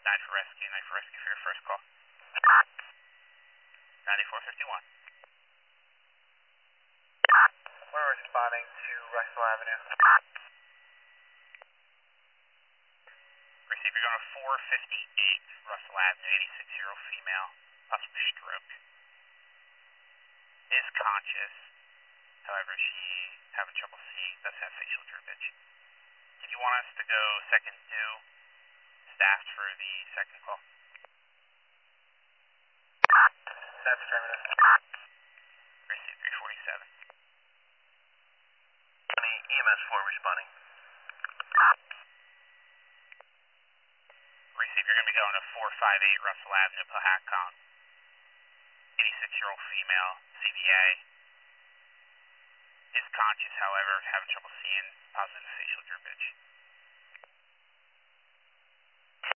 9 for rescue for your first call. 9451. We're responding to Russell Avenue. Receive, you're going to 458 Russell Avenue, 86-year-old female, possible stroke. Is conscious, however, she's having trouble seeing, does have facial droopage. Did you want us to go second due staffed for the second call? That's affirmative. Receive 347. EMS 4 responding. Receive, you're going to be going to 458 Russell Avenue, Pahakon. 86-year-old female, CVA. Is conscious, however, having trouble seeing, positive facial droopage.